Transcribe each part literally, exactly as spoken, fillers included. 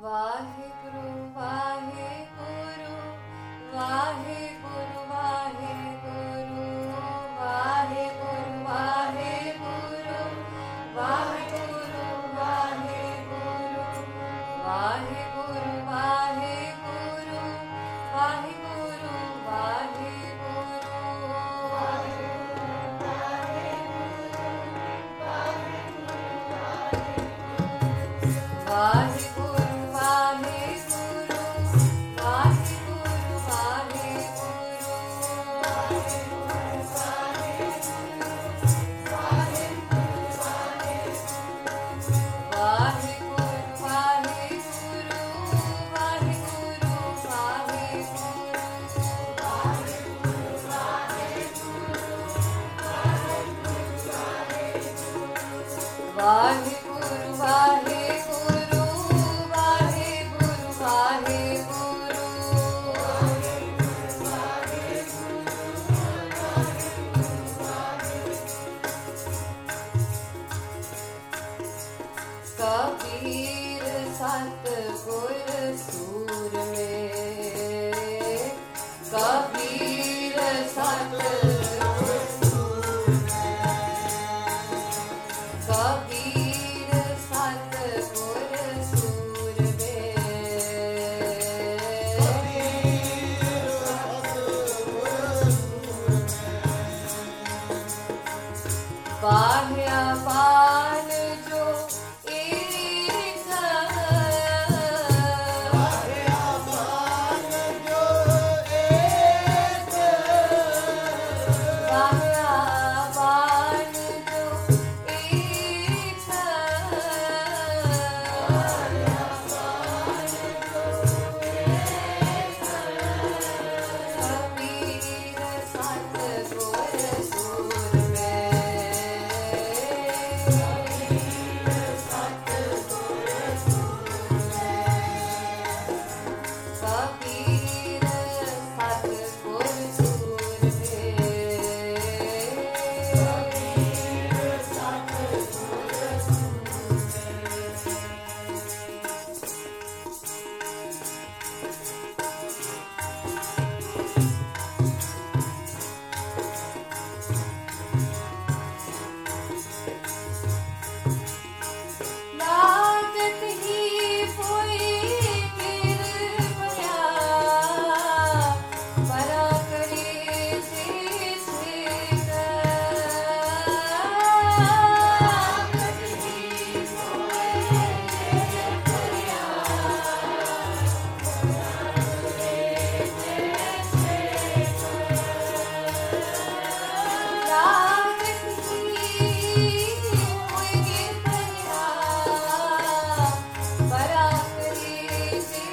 वाहेगुरु वाहेगुरु वाहेगुरु वाहेगुरु वाहेगुरु वाहेगुरु वाहेगुरु वाहेगुरु वाहेगुरु वाहेगुरु वाहेगुरु वाहेगुरु वाहेगुरु वाहेगुरु वाहेगुरु कबीर सतगुर सूर में कबीर सतगुर कबीर सतगुर सूर में बाह्या पान जो एक बाह्या पान जो एक बाह्या पान जो एक बाह्या पान जो एक कबीर सतगुर सूर में कबीर सतगुर सूर लागत ही कोई कृपया परा करे से लागत ही कोई कृपया लागत ही कोई कृपया परा करे से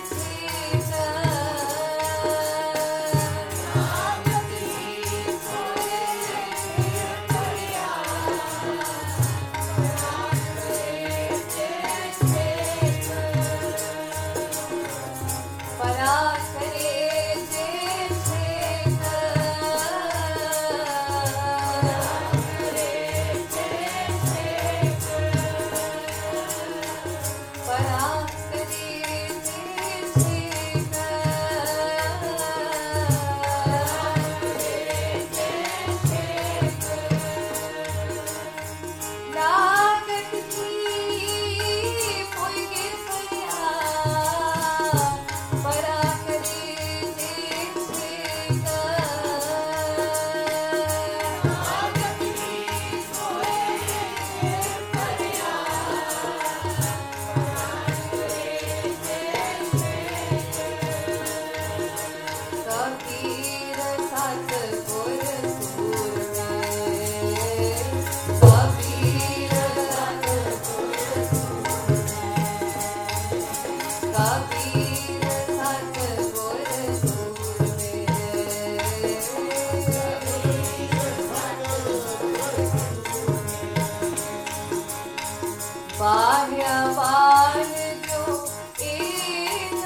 लागत ही परा करे लागत ही कोई कृपया परा करे लागत ही कबीर सतगुर सूर में कबीर कबीर सतगुर सूर में बाह्या पान जो एक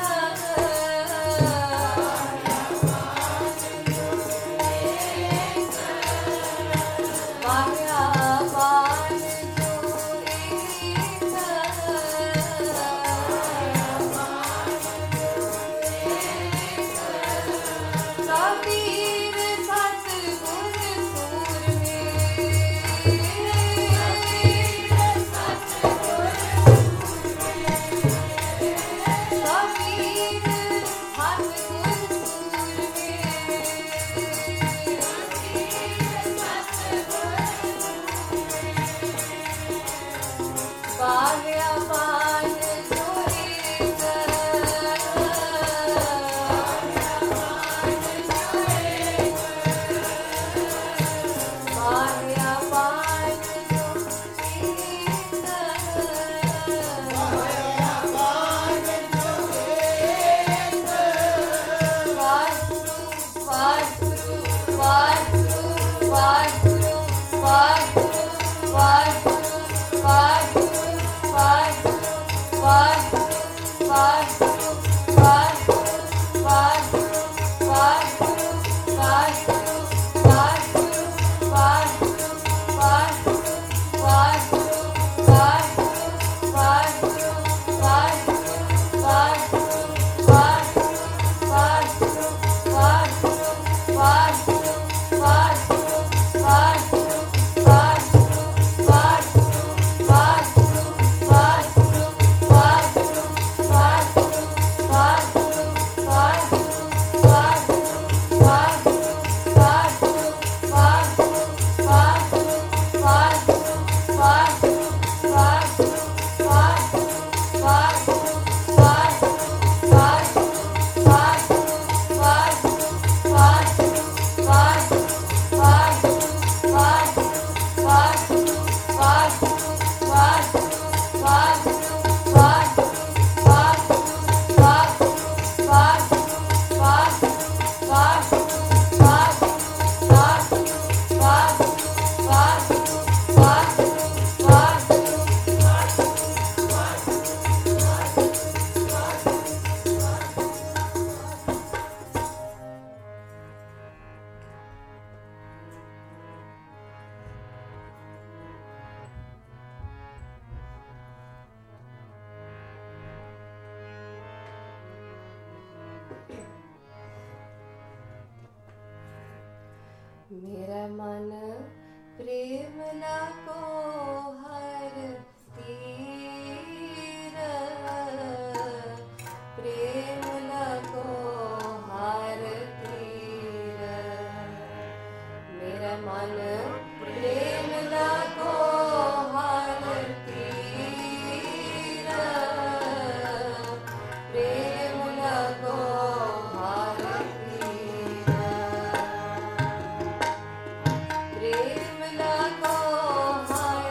बाह्या पान जो एक बाह्या पान चोरी बाह्या पान मेरा मन प्रेम लागो हर तीर प्रेम लागो हर तीर मेरा मन प्रेम लागो हर तीर प्रेम लागो हर तीर प्रेम लागो हर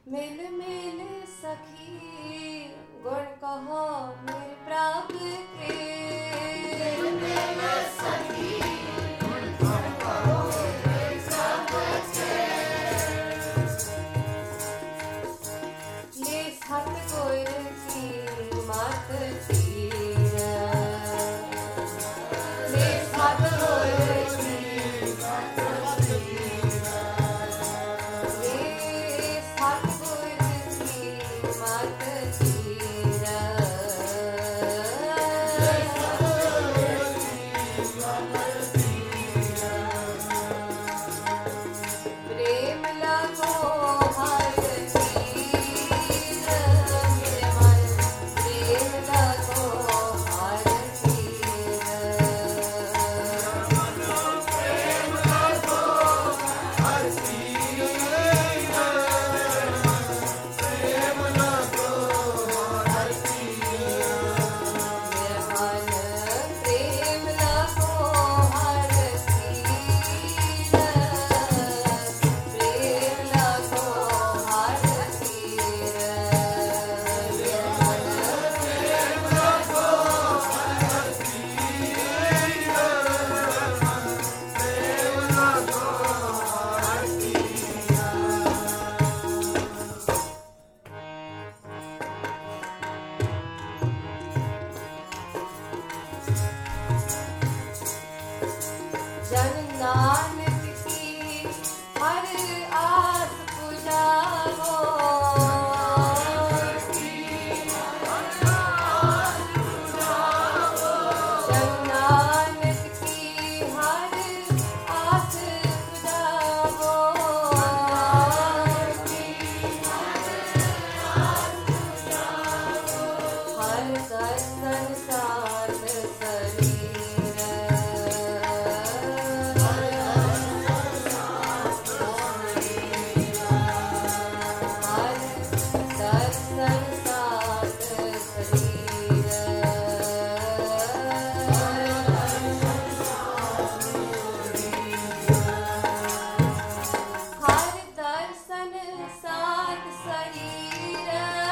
मिल मिल सखी गुण कहो मेरे प्रभु के। मिल मिल सखी गुण कहो मेरे प्रभु के। ले सतगुर की मत तीरा, ले सतगुर की मत तीरा, ले सतगुर की मत तीरा, ले सतगुर की मत तीरा। प्रेम लगो हर तीर मेरे मन, प्रेम लगो हर तीर, प्रेम लगो हर तीर, प्रेम लगो हर तीर, मेरे मन प्रेम लगो हर तीर, प्रेम लगो हर तीर, मेरे मन प्रेम लगो हर तीर, प्रेम लगो हर जन नानक की हर आस पुजावो, जन नानक की हर आस पुजावो, हर दर्शन साथ शरीर, हर दर्शन साथ शरीर, हर दर्शन साथ शरीर,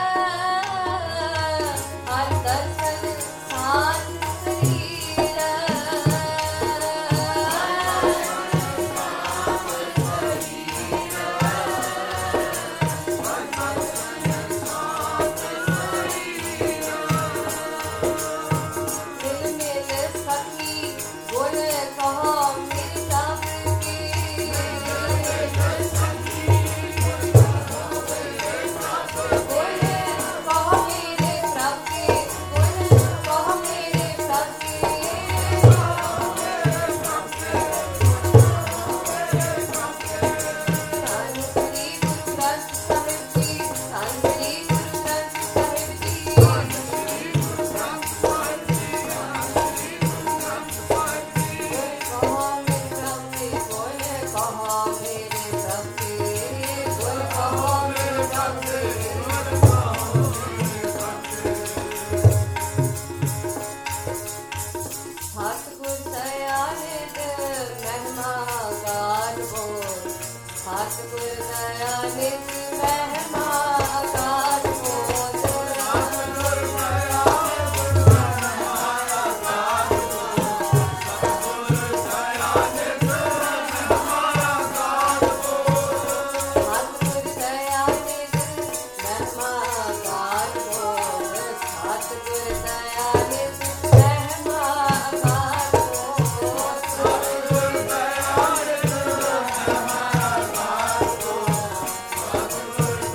हर दर्शन साथ शरीर, मिल मिल सखी गुण कहो मेरे प्रभु के। गुण कहो मेरे प्रभु के, गुण कहो मेरे प्रभु के। धन श्री गुरु ग्रंथ साहिब जी, धन श्री गुरु ग्रंथ साहिब जी, गुण कहो मेरे प्रभु के, गुण कहो मेरे प्रभु के, गुण कहो मेरे प्रभु के। सतगुर दयानिध महिमा गान बोल, सतगुर दयानिध महिमा गान बोल, सतगुर दयानिध महिमा गान बोल, सतगुर दयानिध महिमा गान बोल, सतगुर दयानिध महिमा गान बोल, सतगुर दयानिध महिमा गान बोल, सतगुर दयानिध महिमा गान बोल,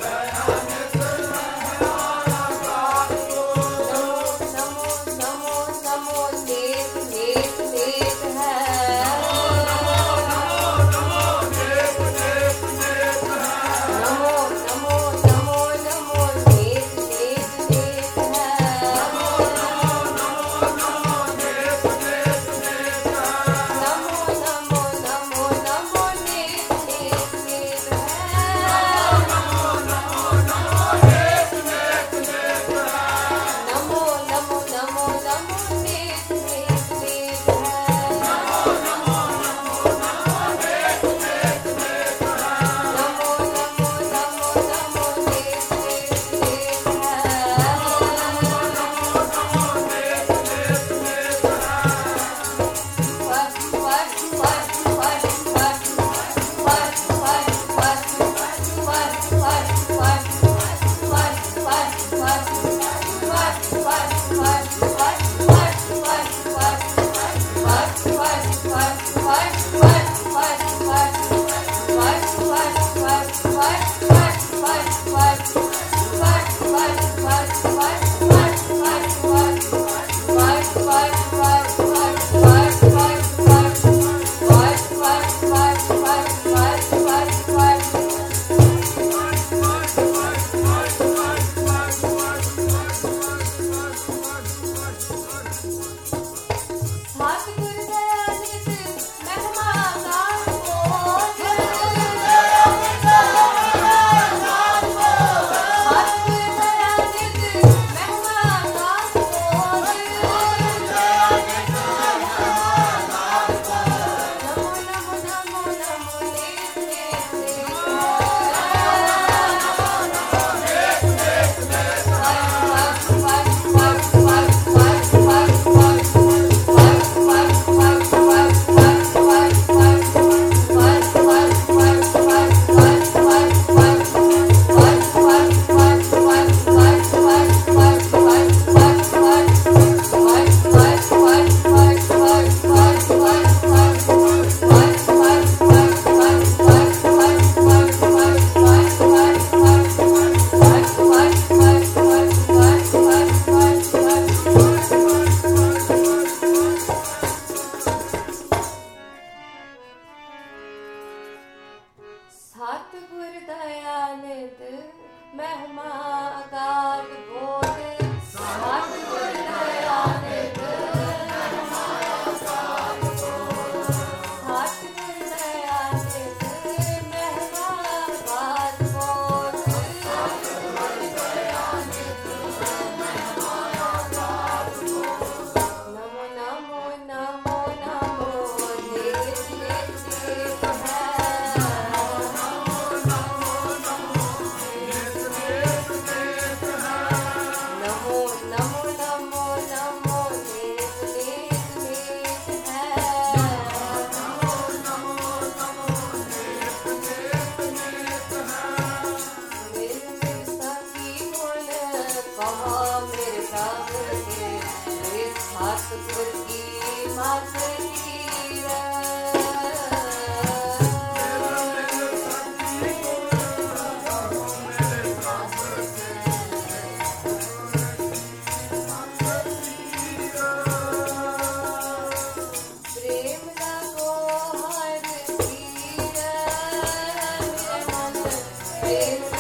Amen.